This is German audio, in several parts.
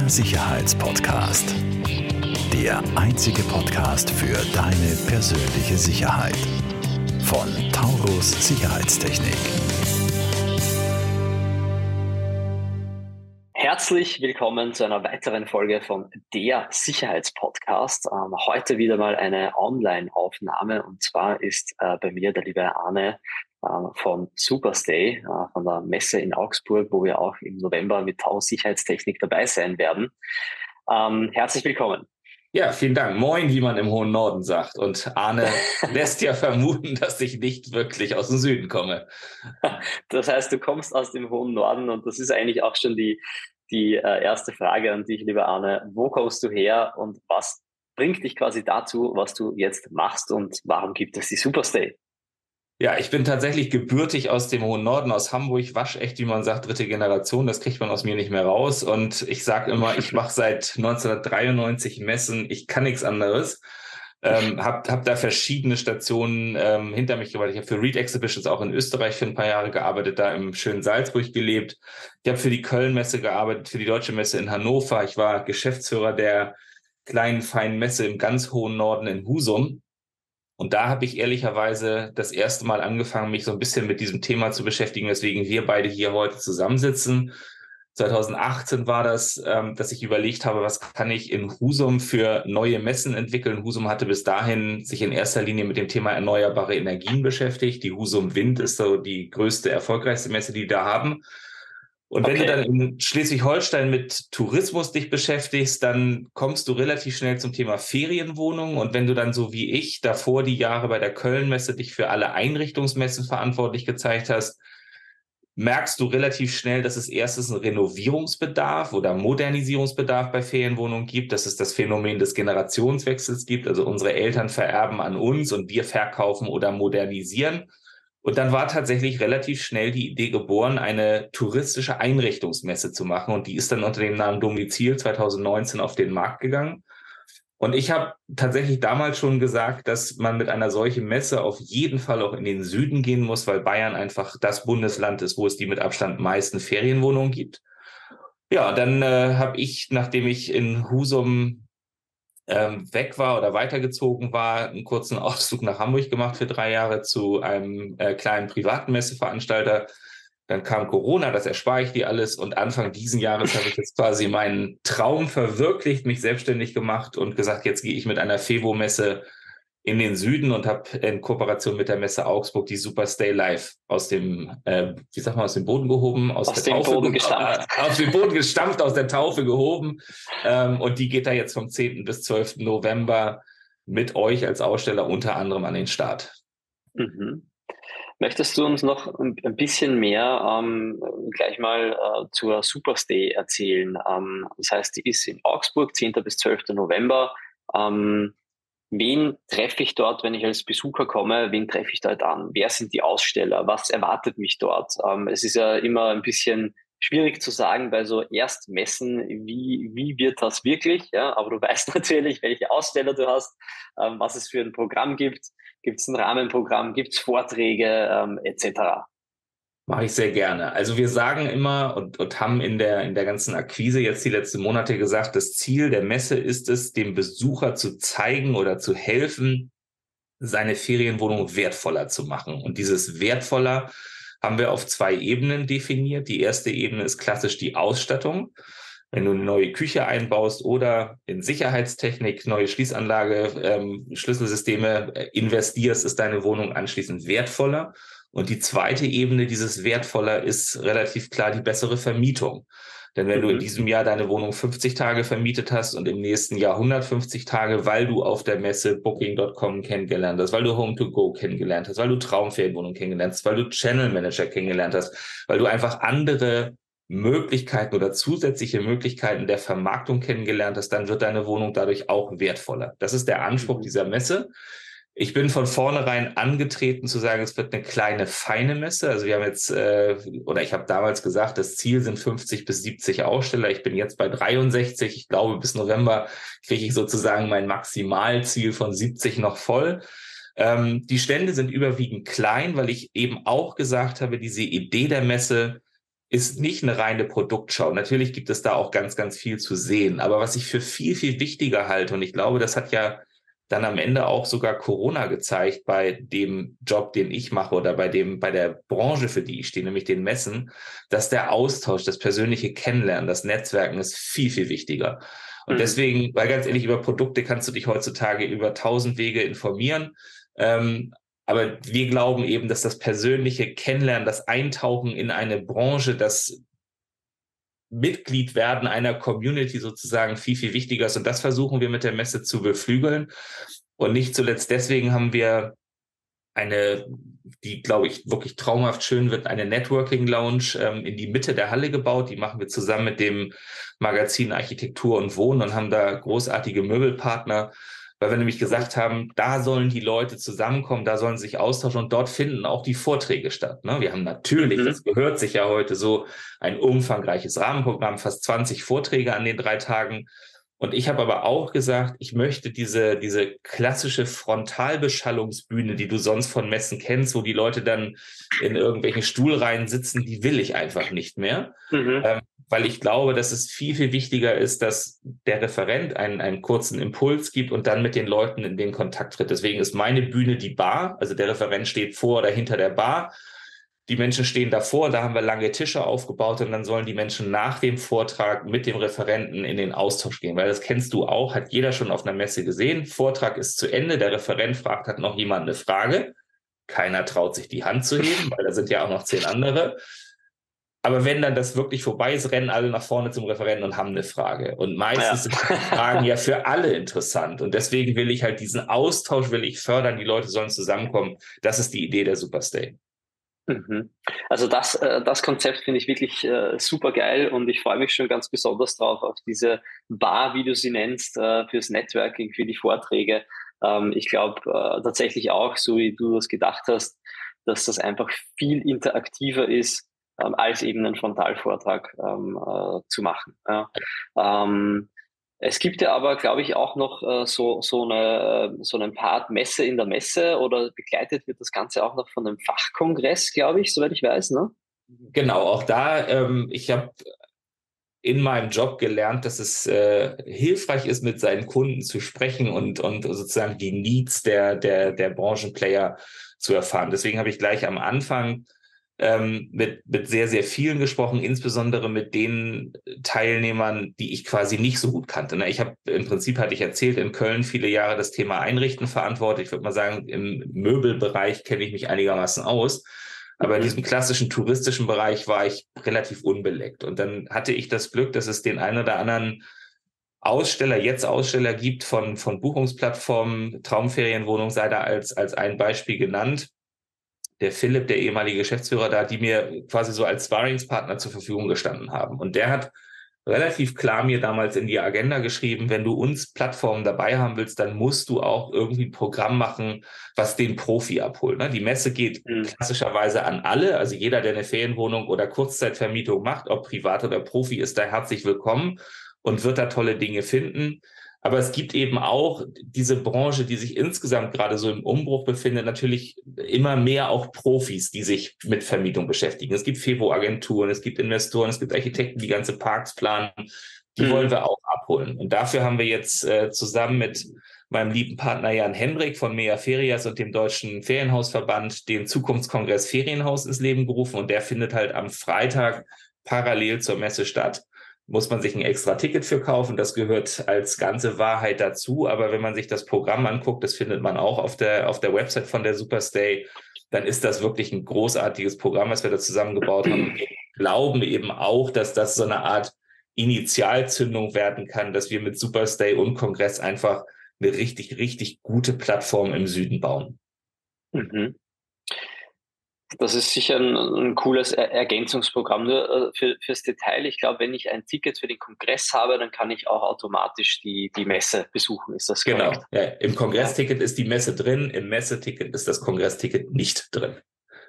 Der Sicherheitspodcast. Der einzige Podcast für deine persönliche Sicherheit. Von Taurus Sicherheitstechnik. Herzlich willkommen zu einer weiteren Folge von Der Sicherheitspodcast. Heute wieder mal eine Online-Aufnahme, und zwar ist bei mir der liebe Arne von Superstay, von der Messe in Augsburg, wo wir auch im November mit Taurus Sicherheitstechnik dabei sein werden. Herzlich willkommen. Ja, vielen Dank. Moin, wie man im hohen Norden sagt. Und Arne lässt ja vermuten, dass ich nicht wirklich aus dem Süden komme. Das heißt, du kommst aus dem hohen Norden, und das ist eigentlich auch schon die erste Frage an dich, lieber Arne. Wo kommst du her und was bringt dich quasi dazu, was du jetzt machst, und warum gibt es die Superstay? Ja, ich bin tatsächlich gebürtig aus dem hohen Norden, aus Hamburg, waschecht, wie man sagt, dritte Generation. Das kriegt man aus mir nicht mehr raus. Und ich sage immer, ich mache seit 1993 Messen. Ich kann nichts anderes. Hab da verschiedene Stationen hinter mich gebracht. Ich habe für Reed Exhibitions auch in Österreich für ein paar Jahre gearbeitet, da im schönen Salzburg gelebt. Ich habe für die Köln-Messe gearbeitet, für die Deutsche Messe in Hannover. Ich war Geschäftsführer der kleinen, feinen Messe im ganz hohen Norden in Husum. Und da habe ich ehrlicherweise das erste Mal angefangen, mich so ein bisschen mit diesem Thema zu beschäftigen, weswegen wir beide hier heute zusammensitzen. 2018 war das, dass ich überlegt habe, was kann ich in Husum für neue Messen entwickeln. Husum hatte bis dahin sich in erster Linie mit dem Thema erneuerbare Energien beschäftigt. Die Husum Wind ist so die größte, erfolgreichste Messe, die da haben. Und wenn du dann in Schleswig-Holstein mit Tourismus dich beschäftigst, dann kommst du relativ schnell zum Thema Ferienwohnungen. Und wenn du dann so wie ich davor die Jahre bei der Köln-Messe dich für alle Einrichtungsmessen verantwortlich gezeigt hast, merkst du relativ schnell, dass es erstens einen Renovierungsbedarf oder Modernisierungsbedarf bei Ferienwohnungen gibt, dass es das Phänomen des Generationswechsels gibt. Also unsere Eltern vererben an uns und wir verkaufen oder modernisieren. Und dann war tatsächlich relativ schnell die Idee geboren, eine touristische Einrichtungsmesse zu machen. Und die ist dann unter dem Namen Domizil 2019 auf den Markt gegangen. Und ich habe tatsächlich damals schon gesagt, dass man mit einer solchen Messe auf jeden Fall auch in den Süden gehen muss, weil Bayern einfach das Bundesland ist, wo es die mit Abstand meisten Ferienwohnungen gibt. Ja, dann habe ich, nachdem ich in Husum weg war oder weitergezogen war, einen kurzen Ausflug nach Hamburg gemacht für 3 Jahre zu einem kleinen privaten Messeveranstalter. Dann kam Corona, das erspare ich dir alles. Und Anfang diesen Jahres habe ich jetzt quasi meinen Traum verwirklicht, mich selbstständig gemacht und gesagt, jetzt gehe ich mit einer FEWO-Messe in den Süden und habe in Kooperation mit der Messe Augsburg die Superstay Live aus dem, aus dem Boden gehoben, aus dem Boden gestampft, aus der Taufe gehoben. Und die geht da jetzt vom 10. bis 12. November mit euch als Aussteller unter anderem an den Start. Mhm. Möchtest du uns noch ein bisschen mehr gleich mal zur Superstay erzählen? Das heißt, die ist in Augsburg, 10. bis 12. November. Wen treffe ich dort, wenn ich als Besucher komme? Wen treffe ich dort an? Wer sind die Aussteller? Was erwartet mich dort? Es ist ja immer ein bisschen schwierig zu sagen bei so Erstmessen, wie wird das wirklich? Ja, aber du weißt natürlich, welche Aussteller du hast, was es für ein Programm gibt. Gibt es ein Rahmenprogramm? Gibt es Vorträge etc.? Mache ich sehr gerne. Also wir sagen immer und haben in der ganzen Akquise jetzt die letzten Monate gesagt, das Ziel der Messe ist es, dem Besucher zu zeigen oder zu helfen, seine Ferienwohnung wertvoller zu machen. Und dieses wertvoller haben wir auf 2 Ebenen definiert. Die erste Ebene ist klassisch die Ausstattung. Wenn du eine neue Küche einbaust oder in Sicherheitstechnik, neue Schließanlage, Schlüsselsysteme investierst, ist deine Wohnung anschließend wertvoller. Und die zweite Ebene dieses wertvoller ist relativ klar die bessere Vermietung. Denn wenn du in diesem Jahr deine Wohnung 50 Tage vermietet hast und im nächsten Jahr 150 Tage, weil du auf der Messe Booking.com kennengelernt hast, weil du Home2Go kennengelernt hast, weil du Traumferienwohnung kennengelernt hast, weil du Channel Manager kennengelernt hast, weil du einfach andere Möglichkeiten oder zusätzliche Möglichkeiten der Vermarktung kennengelernt hast, dann wird deine Wohnung dadurch auch wertvoller. Das ist der Anspruch dieser Messe. Ich bin von vornherein angetreten zu sagen, es wird eine kleine, feine Messe. Also wir haben jetzt, ich habe damals gesagt, das Ziel sind 50 bis 70 Aussteller. Ich bin jetzt bei 63. Ich glaube, bis November kriege ich sozusagen mein Maximalziel von 70 noch voll. Die Stände sind überwiegend klein, weil ich eben auch gesagt habe, diese Idee der Messe ist nicht eine reine Produktschau. Natürlich gibt es da auch ganz, ganz viel zu sehen. Aber was ich für viel, viel wichtiger halte, und ich glaube, das hat ja dann am Ende auch sogar Corona gezeigt bei dem Job, den ich mache oder bei der Branche, für die ich stehe, nämlich den Messen, dass der Austausch, das persönliche Kennenlernen, das Netzwerken ist viel, viel wichtiger. Und deswegen, weil ganz ehrlich, über Produkte kannst du dich heutzutage über 1000 Wege informieren. Aber wir glauben eben, dass das persönliche Kennenlernen, das Eintauchen in eine Branche, das Mitglied werden einer Community sozusagen viel, viel wichtiger ist. Und das versuchen wir mit der Messe zu beflügeln. Und nicht zuletzt deswegen haben wir die, glaube ich, wirklich traumhaft schön wird, eine Networking-Lounge in die Mitte der Halle gebaut. Die machen wir zusammen mit dem Magazin Architektur und Wohnen und haben da großartige Möbelpartner, weil wir nämlich gesagt haben, da sollen die Leute zusammenkommen, da sollen sie sich austauschen und dort finden auch die Vorträge statt. Ne? Wir haben natürlich, das gehört sich ja heute so, ein umfangreiches Rahmenprogramm, fast 20 Vorträge an den 3 Tagen. Und ich habe aber auch gesagt, ich möchte diese klassische Frontalbeschallungsbühne, die du sonst von Messen kennst, wo die Leute dann in irgendwelchen Stuhlreihen sitzen, die will ich einfach nicht mehr. Weil ich glaube, dass es viel, viel wichtiger ist, dass der Referent einen kurzen Impuls gibt und dann mit den Leuten in den Kontakt tritt. Deswegen ist meine Bühne die Bar, also der Referent steht vor oder hinter der Bar. Die Menschen stehen davor, da haben wir lange Tische aufgebaut und dann sollen die Menschen nach dem Vortrag mit dem Referenten in den Austausch gehen, weil das kennst du auch, hat jeder schon auf einer Messe gesehen. Vortrag ist zu Ende, der Referent fragt, hat noch jemand eine Frage? Keiner traut sich die Hand zu heben, weil da sind ja auch noch 10 andere. Aber wenn dann das wirklich vorbei ist, rennen alle nach vorne zum Referenten und haben eine Frage. Und meistens sind die Fragen ja für alle interessant. Und deswegen will ich halt diesen Austausch fördern, die Leute sollen zusammenkommen. Das ist die Idee der Superstay. Also das Konzept finde ich wirklich super geil und ich freue mich schon ganz besonders drauf auf diese Bar, wie du sie nennst, fürs Networking, für die Vorträge. Ich glaube tatsächlich auch, so wie du das gedacht hast, dass das einfach viel interaktiver ist, als eben einen Frontalvortrag zu machen. Ja. Es gibt ja aber, glaube ich, auch noch so einen Part Messe in der Messe oder begleitet wird das Ganze auch noch von einem Fachkongress, glaube ich, soweit ich weiß, ne? Genau, auch da, ich habe in meinem Job gelernt, dass es hilfreich ist, mit seinen Kunden zu sprechen und sozusagen die Needs der Branchenplayer zu erfahren. Deswegen habe ich gleich am Anfang mit sehr, sehr vielen gesprochen, insbesondere mit den Teilnehmern, die ich quasi nicht so gut kannte. Ich habe im Prinzip, hatte ich erzählt, in Köln viele Jahre das Thema Einrichten verantwortet. Ich würde mal sagen, im Möbelbereich kenne ich mich einigermaßen aus. Aber in diesem klassischen touristischen Bereich war ich relativ unbeleckt. Und dann hatte ich das Glück, dass es den einen oder anderen Aussteller gibt von Buchungsplattformen, Traumferienwohnung sei da als ein Beispiel genannt. Der Philipp, der ehemalige Geschäftsführer da, die mir quasi so als Sparringspartner zur Verfügung gestanden haben. Und der hat relativ klar mir damals in die Agenda geschrieben, wenn du uns Plattformen dabei haben willst, dann musst du auch irgendwie ein Programm machen, was den Profi abholt. Die Messe geht klassischerweise an alle, also jeder, der eine Ferienwohnung oder Kurzzeitvermietung macht, ob privat oder Profi, ist da herzlich willkommen und wird da tolle Dinge finden. Aber es gibt eben auch diese Branche, die sich insgesamt gerade so im Umbruch befindet, natürlich immer mehr auch Profis, die sich mit Vermietung beschäftigen. Es gibt Fevo-Agenturen, es gibt Investoren, es gibt Architekten, die ganze Parks planen. Die wollen wir auch abholen. Und dafür haben wir jetzt zusammen mit meinem lieben Partner Jan Hendrik von Mea Ferias und dem Deutschen Ferienhausverband den Zukunftskongress Ferienhaus ins Leben gerufen. Und der findet halt am Freitag parallel zur Messe statt. Muss man sich ein extra Ticket für kaufen. Das gehört als ganze Wahrheit dazu. Aber wenn man sich das Programm anguckt, das findet man auch auf der Website von der Superstay, dann ist das wirklich ein großartiges Programm, was wir da zusammengebaut haben. Wir glauben eben auch, dass das so eine Art Initialzündung werden kann, dass wir mit Superstay und Kongress einfach eine richtig, richtig gute Plattform im Süden bauen. Das ist sicher ein cooles Ergänzungsprogramm. Nur fürs Detail, ich glaube, wenn ich ein Ticket für den Kongress habe, dann kann ich auch automatisch die Messe besuchen. Ist das korrekt? Genau. Ja, im Kongressticket ist die Messe drin, im Messeticket ist das Kongressticket nicht drin.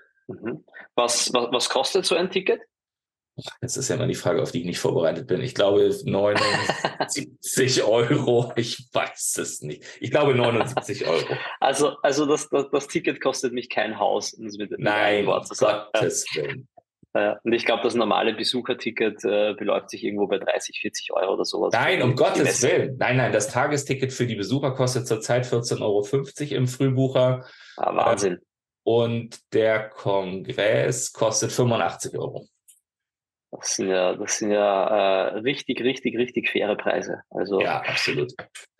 Was kostet so ein Ticket? Das ist ja immer die Frage, auf die ich nicht vorbereitet bin. Ich glaube 79 Euro. Ich weiß es nicht. Ich glaube 79 Euro. Also das Ticket kostet mich kein Haus. Nein, Gottes Willen. Und ich glaube, das normale Besucherticket beläuft sich irgendwo bei 30, 40 Euro oder sowas. Nein, um Gottes Willen. Nein, das Tagesticket für die Besucher kostet zurzeit 14,50 € im Frühbucher. Wahnsinn. Und der Kongress kostet 85 €. Das sind ja richtig, richtig, richtig faire Preise. Also, ja, absolut.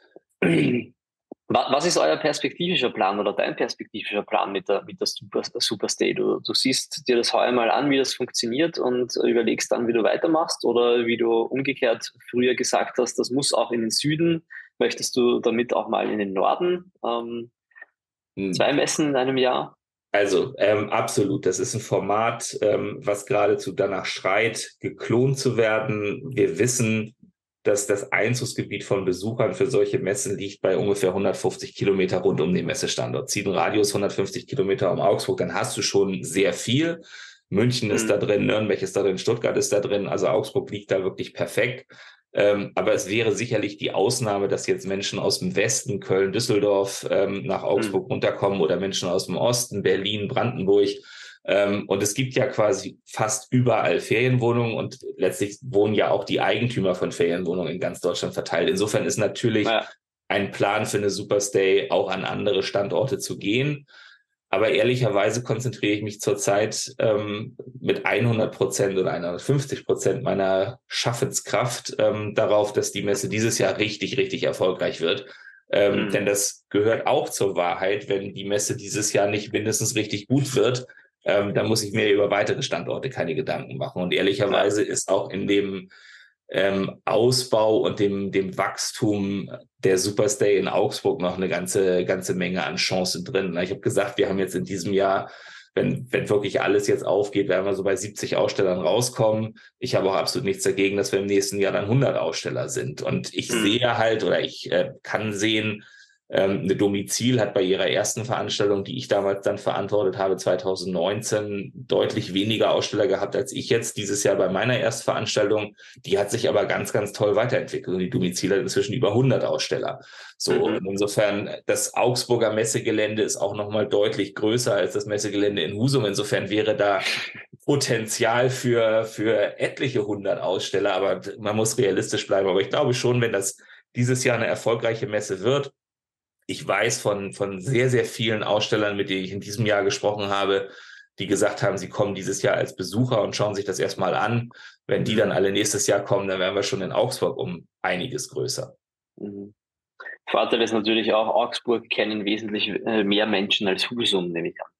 Was ist euer perspektivischer Plan oder dein perspektivischer Plan mit der Superstay? Du siehst dir das heuer mal an, wie das funktioniert und überlegst dann, wie du weitermachst, oder wie du umgekehrt früher gesagt hast, das muss auch in den Süden. Möchtest du damit auch mal in den Norden? 2 Messen in einem Jahr? Also absolut, das ist ein Format, was geradezu danach schreit, geklont zu werden. Wir wissen, dass das Einzugsgebiet von Besuchern für solche Messen liegt bei ungefähr 150 Kilometer rund um den Messestandort. Zieh einen Radius 150 Kilometer um Augsburg, dann hast du schon sehr viel. München ist da drin, Nürnberg ist da drin, Stuttgart ist da drin. Also Augsburg liegt da wirklich perfekt. Aber es wäre sicherlich die Ausnahme, dass jetzt Menschen aus dem Westen, Köln, Düsseldorf nach Augsburg runterkommen oder Menschen aus dem Osten, Berlin, Brandenburg. Und es gibt ja quasi fast überall Ferienwohnungen und letztlich wohnen ja auch die Eigentümer von Ferienwohnungen in ganz Deutschland verteilt. Insofern ist natürlich ein Plan für eine Superstay auch an andere Standorte zu gehen. Aber ehrlicherweise konzentriere ich mich zurzeit mit 100% oder 150% meiner Schaffenskraft darauf, dass die Messe dieses Jahr richtig, richtig erfolgreich wird. Denn das gehört auch zur Wahrheit. Wenn die Messe dieses Jahr nicht mindestens richtig gut wird, dann muss ich mir über weitere Standorte keine Gedanken machen. Und ehrlicherweise ist auch in dem Ausbau und dem Wachstum der Superstay in Augsburg noch eine ganze Menge an Chancen drin. Ich habe gesagt, wir haben jetzt in diesem Jahr, wenn wirklich alles jetzt aufgeht, werden wir so bei 70 Ausstellern rauskommen. Ich habe auch absolut nichts dagegen, dass wir im nächsten Jahr dann 100 Aussteller sind. Und ich sehe halt, oder ich kann sehen, eine Domizil hat bei ihrer ersten Veranstaltung, die ich damals dann verantwortet habe, 2019, deutlich weniger Aussteller gehabt als ich jetzt dieses Jahr bei meiner Erstveranstaltung. Die hat sich aber ganz, ganz toll weiterentwickelt und die Domizil hat inzwischen über 100 Aussteller. So, und insofern, das Augsburger Messegelände ist auch nochmal deutlich größer als das Messegelände in Husum. Insofern wäre da Potenzial für etliche 100 Aussteller, aber man muss realistisch bleiben. Aber ich glaube schon, wenn das dieses Jahr eine erfolgreiche Messe wird, ich weiß von sehr, sehr vielen Ausstellern, mit denen ich in diesem Jahr gesprochen habe, die gesagt haben, sie kommen dieses Jahr als Besucher und schauen sich das erstmal an. Wenn die dann alle nächstes Jahr kommen, dann wären wir schon in Augsburg um einiges größer. Vorteil ist natürlich auch, Augsburg kennen wesentlich mehr Menschen als Husum, nehme ich an.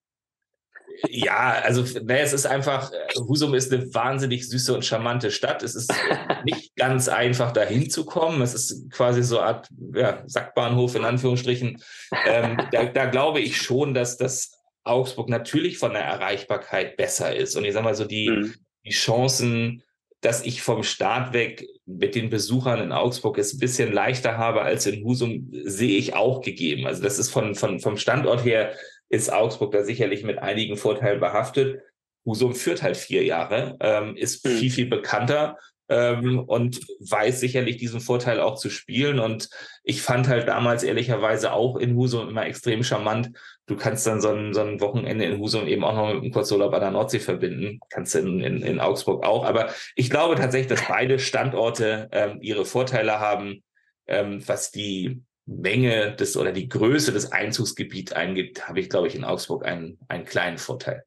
Ja, also es ist einfach, Husum ist eine wahnsinnig süße und charmante Stadt. Es ist nicht ganz einfach, da hinzukommen. Es ist quasi so eine Art Sackbahnhof in Anführungsstrichen. Da glaube ich schon, dass das Augsburg natürlich von der Erreichbarkeit besser ist. Und ich sage mal so, die Chancen, dass ich vom Start weg mit den Besuchern in Augsburg es ein bisschen leichter habe als in Husum, sehe ich auch gegeben. Also das ist vom Standort her, ist Augsburg da sicherlich mit einigen Vorteilen behaftet. Husum führt halt 4 Jahre, ist viel, viel bekannter und weiß sicherlich diesen Vorteil auch zu spielen. Und ich fand halt damals ehrlicherweise auch in Husum immer extrem charmant. Du kannst dann so ein Wochenende in Husum eben auch noch mit einem Kurzurlaub an der Nordsee verbinden. Kannst du in Augsburg auch. Aber ich glaube tatsächlich, dass beide Standorte ihre Vorteile haben, was die Menge oder die Größe des Einzugsgebiets eingibt, habe ich, glaube ich, in Augsburg einen kleinen Vorteil.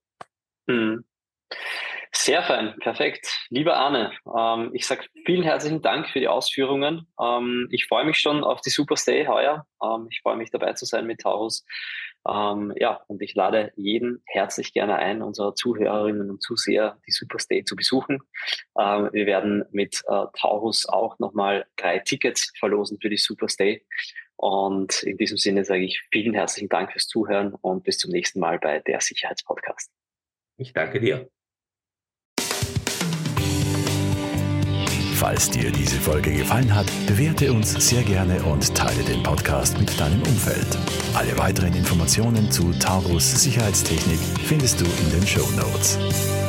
Sehr fein, perfekt. Lieber Arne, ich sage vielen herzlichen Dank für die Ausführungen. Ich freue mich schon auf die Superstay heuer. Ich freue mich dabei zu sein mit Taurus. Und ich lade jeden herzlich gerne ein, unsere Zuhörerinnen und Zuseher, die Superstay zu besuchen. Wir werden mit Taurus auch nochmal 3 Tickets verlosen für die Superstay. Und in diesem Sinne sage ich vielen herzlichen Dank fürs Zuhören und bis zum nächsten Mal bei der Sicherheitspodcast. Ich danke dir. Falls dir diese Folge gefallen hat, bewerte uns sehr gerne und teile den Podcast mit deinem Umfeld. Alle weiteren Informationen zu Taurus Sicherheitstechnik findest du in den Shownotes.